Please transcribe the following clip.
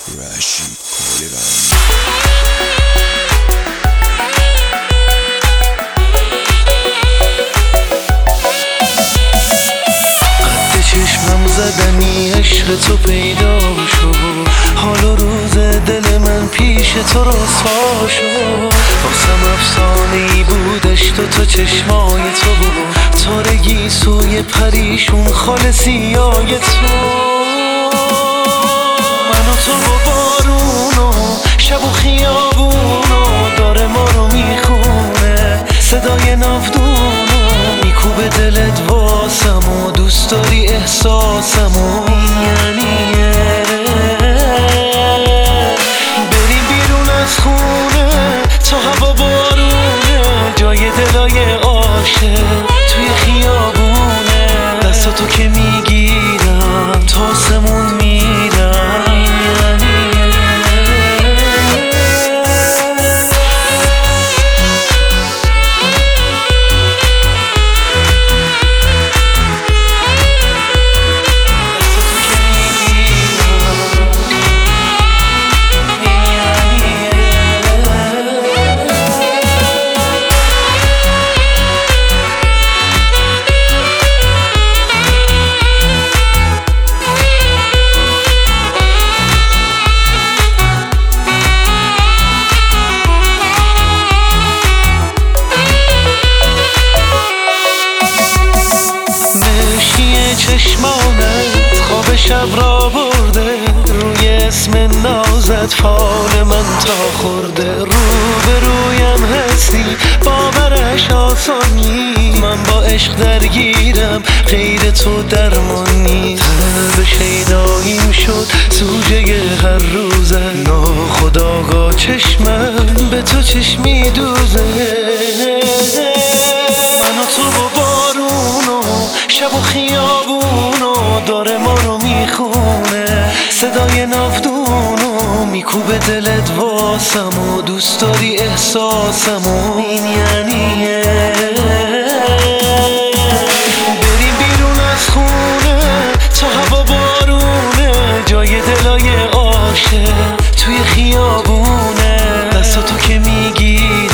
رشید کالبند. قد چشمم زدنی عشق تو پیدا شد، حال و روز دل من پیش تو رسوا شد. واسم افسانه‌ای بودش تو چشمای تو بود، تارگی سوی پریشون خال سیای تو. من و تو و بارون و شب و خیابون و داره ما رو میخونه، صدای ناودون و میکوبه دلت واسم و دوست داری احساسم و یعنیه بریم بیرون از خونه تا هوا بارونه، جای دلای عاشق توی خیابونه. دستاتو که میگیرم تا آسمون میرم چشمانت خواب شب را برده، روی اسم نازت فال من تا خورده. رو به رویم هستی باورش آسان نیست، من با عشق درگیرم غیر تو درمان نیست. به شیداییم شد سوژه هر روزه، ناخودآگاه چشمم به تو چشمی دوزه. من و تو و بارون و شب و خیابون و داره ما رو میخونه، صدای ناودون و میکوبه دلت واسم و دوست داری احساسم و این یعنیه بریم بیرون از خونه تا هوا بارونه، جای دلای عاشق توی خیابونه. دستاتو که میگی